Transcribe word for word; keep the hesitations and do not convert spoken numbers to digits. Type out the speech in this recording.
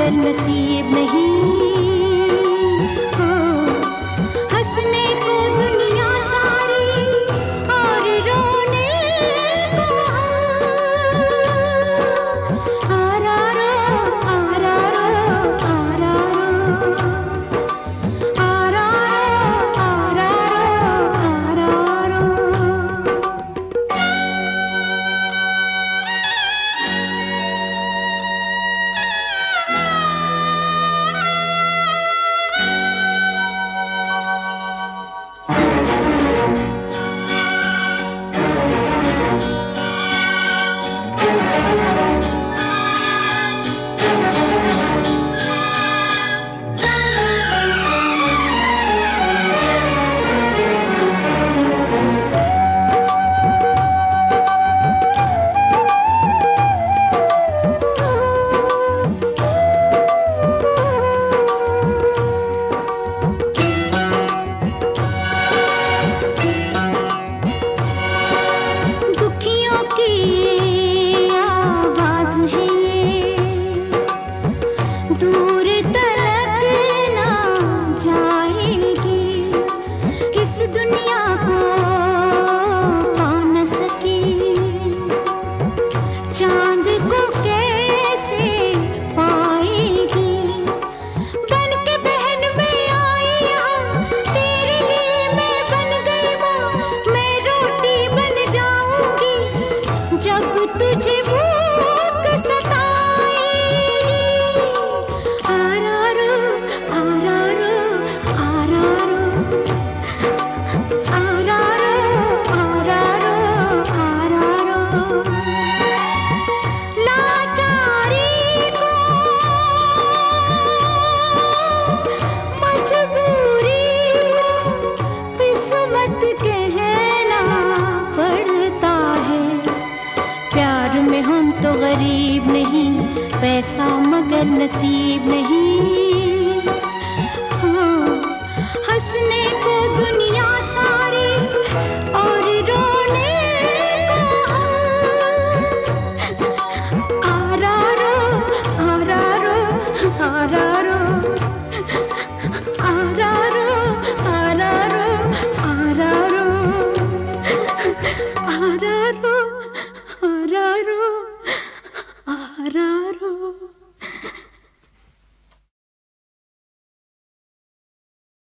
मगर नसीब नहीं। हंसने को दुनिया सारी और रोने को आरारो आरारो आरारो आरारो आरारो आरारो। दूर तलक ना जाएगी, इस दुनिया को पा न सकी। चांद को कैसे पाएगी, बन के बहन में आई यहाँ तेरे लिए मैं बन गई माँ। मैं रोटी बन जाऊंगी जब तुझे भूख सताएगी। आरारो आरारो आरारो आरारो आरारो आरारो। लाचारी को मजबूरी को किस्मत कहना पड़ता है। प्यार में हम तो गरीब नहीं, पैसा मगर नसीब नहीं। हाँ, हंसने को दुनिया